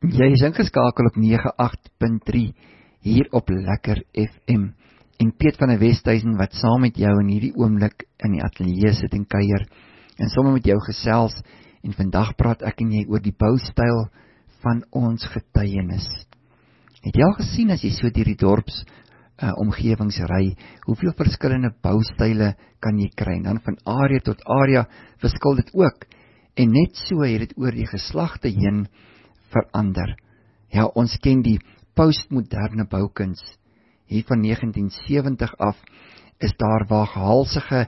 Jy is ingeskakel op 98.3 hier op Lekker FM. En Piet van der Westhuizen wat saam met jou in hierdie oomblik in die ateljee sit en kuier en sommer met jou gesels. En vandag praat ek en jy oor die boustyl van ons getuienis. Het jy al gesien as jy so deur die dorps omgewings ry, hoeveel verskillende boustyle kan jy kry? Dan van area tot area verskil dit ook. En net so het dit oor die geslagte heen verander. Ja, ons ken die postmoderne boukuns. Hier van 1970 af is daar waaghalsige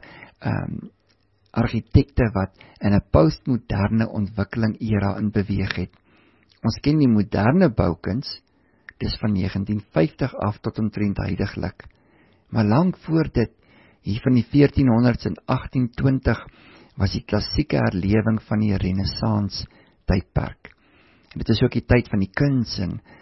argitekte wat in 'n postmoderne ontwikkeling era in beweeg het. Ons ken die moderne boukuns, dis van 1950 af tot omtrent huidiglik. Maar lank voor dit, hier van die 1400s en 1820, was die klassieke herlewing van die Renaissance tydperk. En dit is ook die tyd van die kuns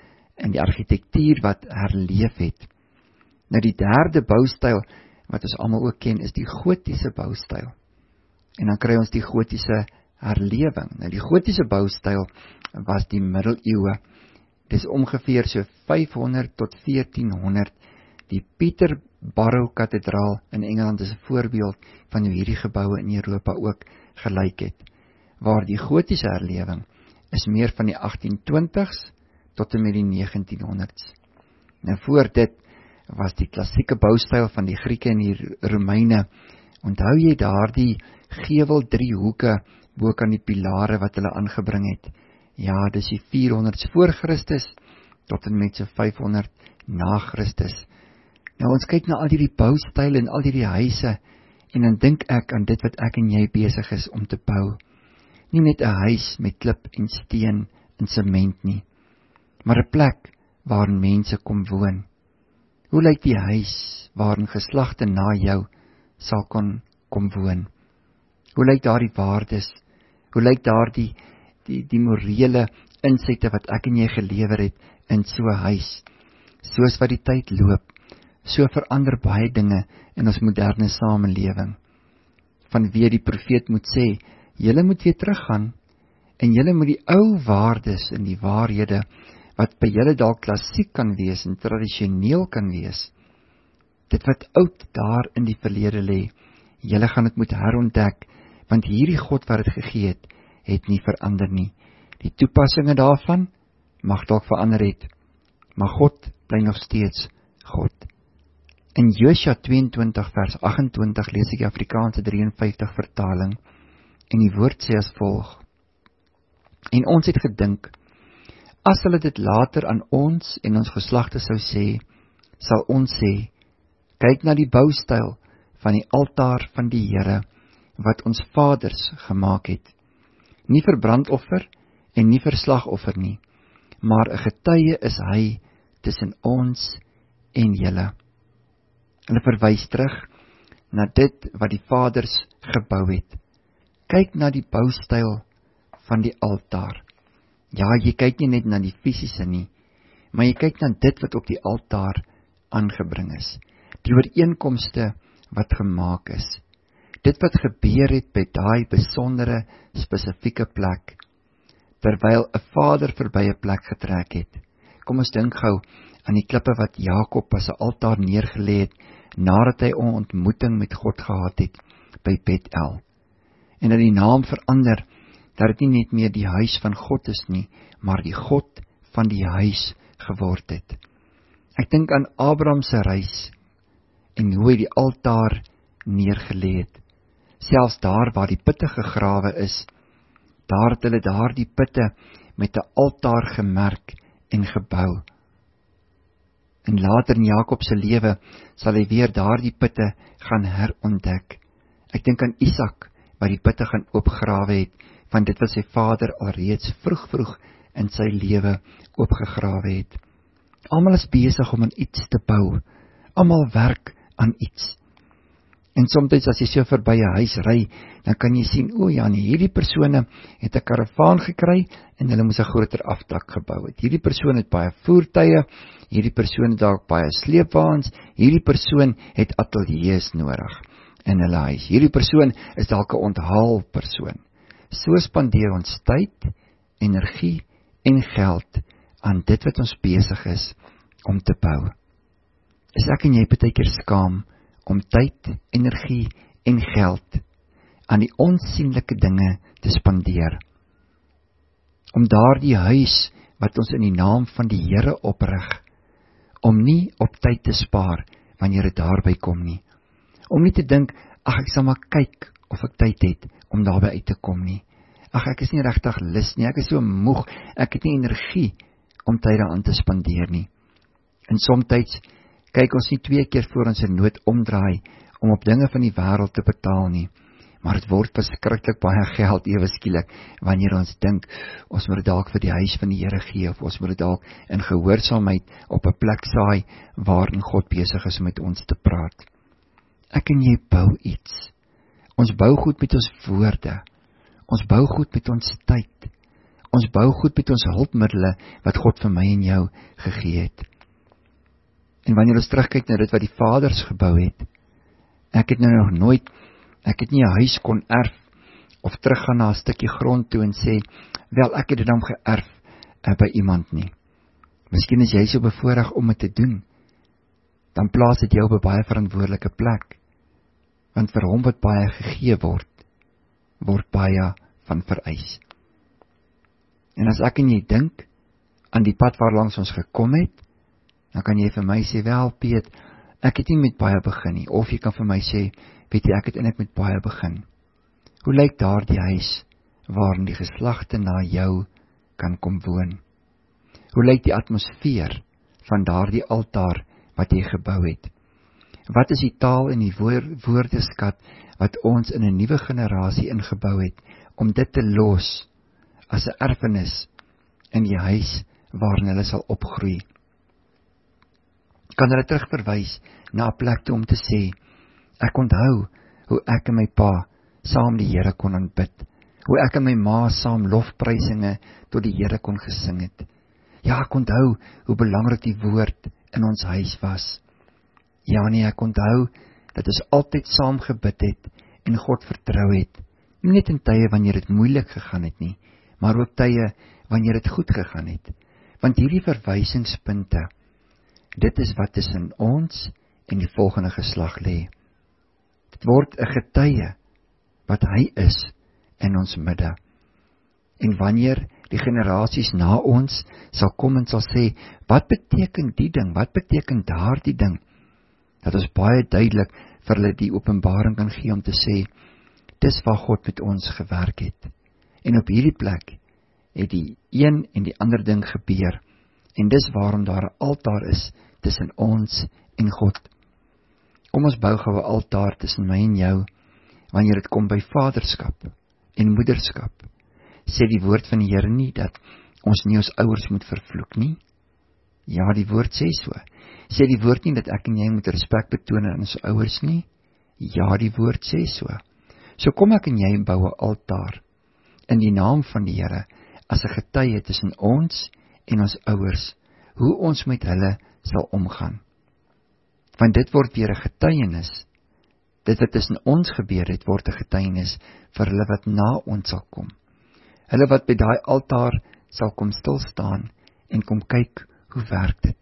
en die argitektuur wat herleef het. Nou die derde boustyl wat ons almal ook ken is die gotiese boustyl. En dan kry ons die gotiese herlewing. Nou die gotiese boustyl was die middeleeue. Dis ongeveer so 500 tot 1400. Die Peterborough kathedraal in Engeland is 'n voorbeeld van hoe hierdie geboue in Europa ook gelyk het. Waar die gotiese herlewing is meer van die 1820s tot en met die 1900s. Nou voor dit was die klassieke boustyl van die Grieke en die Romeine. Onthou jy daardie gevel driehoeke bo kan die pilare wat hulle aangebring het? Ja, dis die 400s voor Christus tot en met so 500 na Christus. Nou ons kyk na al hierdie boustyle en al hierdie huise en dan dink ek aan dit wat ek en jy besig is om te bou. Nie net 'n huis met klip en steen en sement nie, maar 'n plek waarin mense kom woon. Hoe lyk die huis waarin geslagte na jou sal kom woon? Hoe lyk daardie waardes? Hoe lyk daardie die morele insette wat ek en jy gelewer het in so 'n huis? Soos wat die tyd loop, so verander baie dinge in ons moderne samelewing. Vanweë die profeet moet sê, julle moet weer teruggaan en julle moet die ou waardes en die waarhede wat by julle dalk klassiek kan wees en tradisioneel kan wees, dit wat oud daar in die verlede lê, julle gaan dit moet herontdek, want hierdie God wat dit gegee het nie verander nie. Die toepassinge daarvan mag dalk verander het, maar God bly nog steeds God. In Josua 22 vers 28 lees ek die Afrikaanse 53 vertaling, en die woord sê as volg: En ons het gedink, as hulle dit later aan ons en ons geslagte sou sê, sal ons sê, kyk na die boustyl van die altaar van die Here, wat ons vaders gemaak het. Nie vir brandoffer en nie vir slagoffer nie, maar 'n getuie is hy tussen ons en julle. Hulle verwys terug na dit wat die vaders gebou het. Kyk na die boustyl van die altaar. Ja, jy kyk nie net na die fisiese nie, maar jy kyk na dit wat op die altaar aangebring is. Die ooreenkomste wat gemaak is. Dit wat gebeur het by daai besondere, spesifieke plek, terwyl 'n vader verby 'n plek getrek het. Kom ons dink gou aan die klippe wat Jakob as 'n altaar neergelê het, nadat hy 'n ontmoeting met God gehad het by Bethel. En dat die naam verander, dat dit nie net meer die huis van God is nie, maar die God van die huis geword het. Ek dink aan Abraham se reis, en hoe hy die altaar neergelê het. Selfs daar waar die putte gegrawe is, daar het hulle daardie putte met 'n altaar gemerk en gebou. En later in Jakob se lewe sal hy weer daardie putte gaan herontdek. Ek dink aan Isak, wat die putte gaan oopgrawe het, van dit wat sy vader alreeds vroeg in sy lewe oopgegrawe het. Almal is besig om aan iets te bou. Almal werk aan iets. En soms as jy so verby 'n huis ry, dan kan jy sien, o ja, nee, hierdie persone het 'n karavaan gekry en hulle moes 'n groter afdak gebou het. Hierdie persoon het baie voertuie, hierdie persoon het dalk baie sleepwaens, hierdie persoon het ateljee's nodig in hulle huis. Hierdie persoon is dalk 'n onthaal persoon. So spandeer ons tyd, energie en geld aan dit wat ons besig is om te bou. Is ek en jy partykeer skaam om tyd, energie en geld aan die onsienlike dinge te spandeer, om daardie huis wat ons in die naam van die Here oprig, om nie op tyd te spaar wanneer dit daarby kom nie, om nie te dink, ag ek sal maar kyk of ek tyd het om daarby uit te kom nie, ag ek is nie regtig lus nie, ek is so moeg, ek het nie energie om tyd daaraan te spandeer nie. En somtyds kyk ons nie 2 keer voor ons 'n nood omdraai om op dinge van die wêreld te betaal nie, maar dit word verskriklik baie geld ewe skielik wanneer ons dink ons moet dit dalk vir die huis van die Here gee, of ons moet dit dalk in gehoorsaamheid op 'n plek saai waarin God besig is om met ons te praat. Ek en jy bou iets. Ons bou goed met ons woorde. Ons bou goed met ons tyd. Ons bou goed met ons hulpmiddels wat God vir my en jou gegee het. En wanneer ons terugkyk na dit wat die vaders gebou het, ek het nie 'n huis kon erf, of teruggaan na 'n stukkie grond toe en sê, wel ek het dit dan geërf by iemand nie. Miskien is jy so bevoorreg om dit te doen, dan plaas dit jou op 'n baie verantwoordelike plek, want vir hom wat baie gegee word baie van vereis. En as ek en jy dink aan die pad waarlangs ons gekom het, dan kan jy vir my sê, wel Piet, ek het nie met baie begin nie, of jy kan vir my sê, weet jy, ek het eintlik met baie begin. Hoe lyk daardie huis waarin die geslagte na jou kan kom woon? Hoe lyk die atmosfeer van daardie altaar wat jy gebou het? Wat is die taal en die woordeskat wat ons in 'n nuwe generasie ingebou het, om dit te los as 'n erfenis in die huis waarin hulle sal opgroei? Kan hulle terugverwys na 'n plek toe om te sê, ek onthou hoe ek en my pa saam die Here kon aanbid, hoe ek en my ma saam lofprysinge tot die Here kon gesing het. Ja, ek onthou hoe belangrik die woord in ons huis was. Ja nee, ek onthou dat ons altyd saam gebid het en God vertrou het, nie net in tye wanneer dit moeilik gegaan het nie, maar ook tye wanneer dit goed gegaan het. Want hierdie verwysingspunte, dit is wat tussen ons en die volgende geslag lê. Dit word 'n getuie wat hy is in ons midde. En wanneer die generasies na ons sal kom en sal sê, wat beteken die ding, wat beteken daardie ding, dat ons baie duidelik vir hulle die openbaring kan gee om te sê, dis waar God met ons gewerk het. En op hierdie plek het die een en die ander ding gebeur, en dis waarom daar 'n altaar is tussen ons en God. Kom ons bou gou 'n altaar tussen my en jou, wanneer dit kom by vaderskap en moederskap. Sê die woord van die Here nie dat ons nie ons ouers moet vervloek nie? Ja, die woord sê so. Sê die woord nie dat ek en jy moet respek betoon aan ons ouers nie? Ja, die woord sê so. So kom ek en jy bou 'n altaar in die naam van die Here as 'n getuie tussen ons en ons ouers, hoe ons met hulle sal omgaan. Want dit word weer 'n getuienis. Dit wat tussen ons gebeur het, word 'n getuienis vir hulle wat na ons sal kom. Hulle wat by daai altaar sal kom stil staan en kom kyk, hoe werk dit?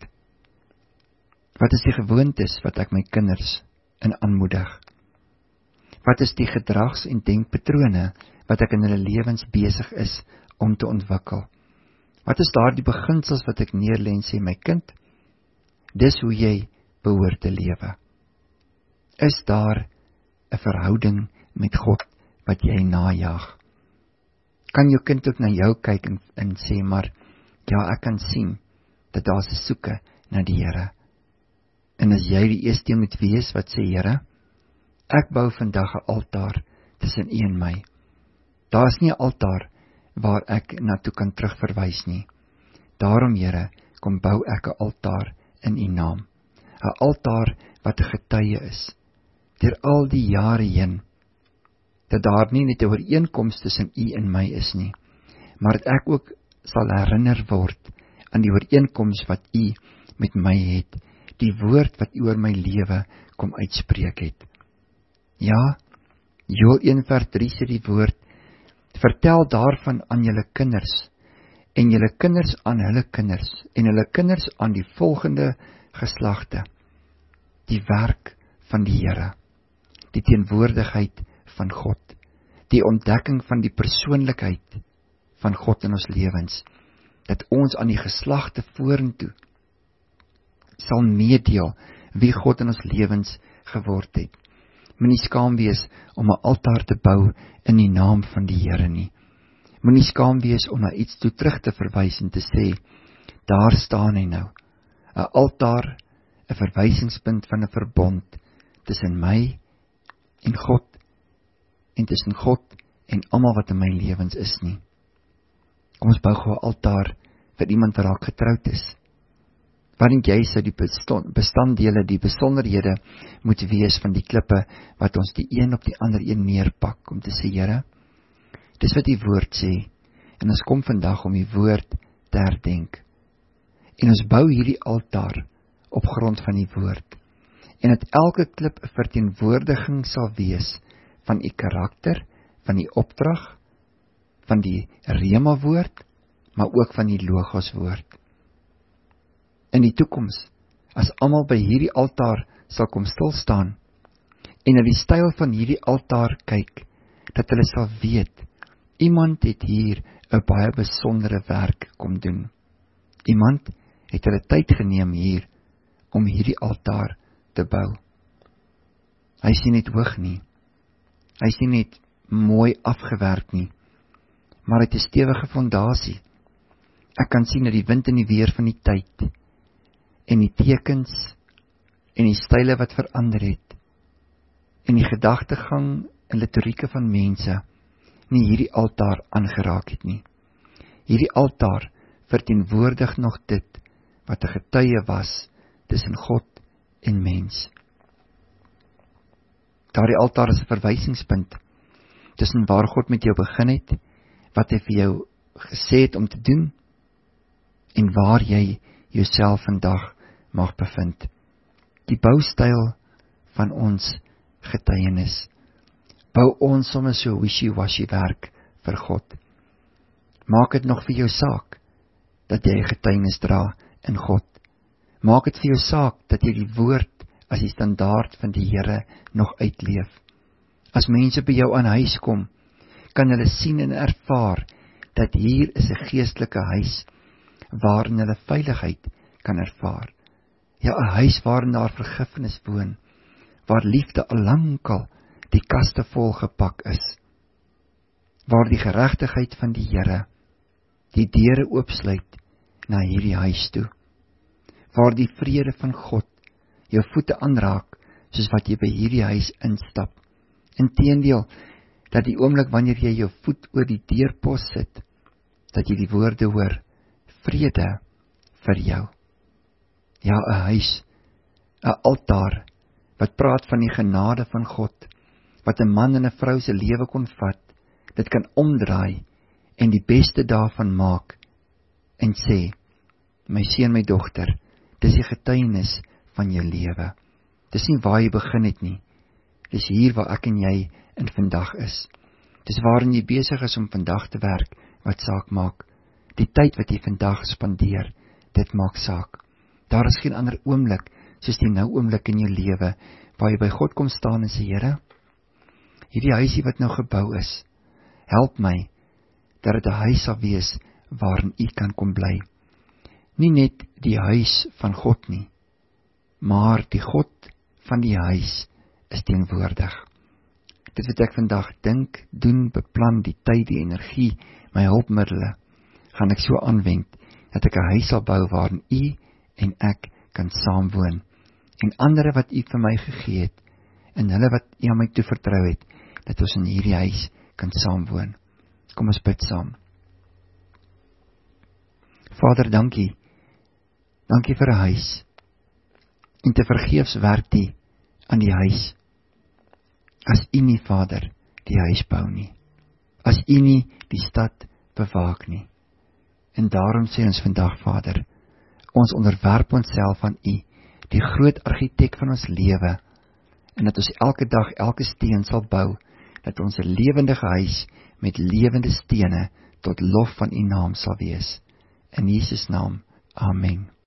Wat is die gewoontes wat ek my kinders in aanmoedig? Wat is die gedrags- en denkpatrone wat ek in hulle lewens besig is om te ontwikkel? Wat is daardie beginsels wat ek neerlê en sê, my kind, dis hoe jy behoort te lewe? Is daar 'n verhouding met God wat jy najag? Kan jou kind ook na jou kyk en sê, maar ja, ek kan sien dat daar 'n soeke na die Here. En as jy die eerste een moet wees wat sê, Here, ek bou vandag 'n altaar tussen U en my. Daar is nie 'n altaar waar ek na toe kan terugverwys nie. Daarom, Here, kom bou ek 'n altaar in U naam. 'n Altaar wat 'n getuie is, deur al die jare heen, dat daar nie net 'n ooreenkoms tussen U en my is nie, maar dat ek ook sal herinner word aan die ooreenkoms wat U met my het, die woord wat U oor my lewe kom uitspreek het. Ja, Joël 1:3 sê die woord, vertel daarvan aan julle kinders en julle kinders aan hulle kinders, en hulle kinders aan die volgende geslagte, die werk van die Here, die teenwoordigheid van God, die ontdekking van die persoonlikheid van God in ons lewens, dat ons aan die geslagte vorentoe sal meedeel wie God in ons lewens geword het. Moenie skaam wees om 'n altaar te bou in die naam van die Here nie. Moenie skaam wees om na iets toe terug te verwys en te sê, daar staan hy nou. 'n Altaar, 'n verwysingspunt van 'n verbond tussen my en God, en tussen God en almal wat in my lewens is nie. Kom ons bou gou 'n altaar vir iemand wat dalk getroud is. Wat dink jy sou die bestanddele, die besonderhede moet wees van die klippe wat ons die een op die ander een neerpak om te sê, Here, dis wat die woord sê, en ons kom vandag om die woord te herdenk. En ons bou hierdie altaar op grond van die woord, en dat elke klip 'n verteenwoordiging sal wees van u karakter, van die opdrag, van die Rema woord, maar ook van die Logos woord. In die toekoms, as almal by hierdie altaar sal kom stil staan, en na die styl van hierdie altaar kyk, dat hulle sal weet, iemand het hier 'n baie besondere werk kom doen. Iemand het hulle tyd geneem hier, om hierdie altaar te bou. Hy is nie net hoog nie, hy is nie net mooi afgewerk nie, maar het 'n stewige fondasie. Ek kan sien dat die wind en die weer van die tyd, en die tekens, en die style wat verander het, en die gedagtegang en liturgieke van mense, nie hierdie altaar aangeraak het nie. Hierdie altaar verteenwoordig nog dit, wat 'n getuie was, tussen God en mens. Daardie altaar is 'n verwysingspunt, tussen waar God met jou begin het, wat hy vir jou gesê het om te doen, en waar jy jouself vandag mag bevind. Die boustyl van ons getuienis. Bou ons sommer so wishy-washy werk vir God. Maak dit nog vir jou saak, dat jy getuienis dra in God. Maak dit vir jou saak, dat jy die woord as die standaard van die Here nog uitleef. As mense by jou aan huis kom, kan hulle sien en ervaar, dat hier is 'n geestelike huis, waarin hulle veiligheid kan ervaar. Ja, 'n huis waarin daar vergifnis woon, waar liefde al lankal die kaste vol gepak is, waar die geregtigheid van die Here die deure oopsluit na hierdie huis toe, waar die vrede van God jou voete aanraak, soos wat jy by hierdie huis instap. Inteendeel, dat die oomblik wanneer jy jou voet oor die deurpos sit, dat jy die woorde hoor, vrede vir jou. Ja, 'n huis, 'n altaar, wat praat van die genade van God, wat 'n man en 'n vrou se lewe kon vat, dit kan omdraai, en die beste daarvan maak, en sê, my seun, my dogter, dis die getuienis van jou lewe. Dis nie waar jy begin het nie, dis hier waar ek en jy in vandag is. Dis waarin jy besig is om vandag te werk, wat saak maak. Die tyd wat jy vandag spandeer, dit maak saak. Daar is geen ander oomblik, soos die nou oomblik in jou lewe, waar jy by God kom staan en sê, Here, hierdie huisie wat nou gebou is, help my, dat dit 'n huis sal wees, waarin U kan kom bly. Nie net die huis van God nie, maar die God van die huis is teenwoordig. Dit wat ek vandag dink, doen, beplan, die tyd, die energie, my hulpmiddele, gaan ek so aanwend, dat ek 'n huis sal bou waarin U en ek kan saamwoon, en ander wat U vir my gegee het, en hulle wat U aan my toevertrou het, dat ons in hierdie huis kan saamwoon. Kom ons bid saam. Vader, dankie. Dankie vir 'n huis, en te vergeefs werk die aan die huis, as U nie, Vader, die huis bou nie, as U nie die stad bewaak nie. En daarom sê ons vandag, Vader, ons onderwerp onsself aan U, die groot argitek van ons lewe, en dat ons elke dag, elke steen sal bou, dat ons 'n lewendige huis met lewende stene tot lof van U naam sal wees. In Jesus naam. Amen.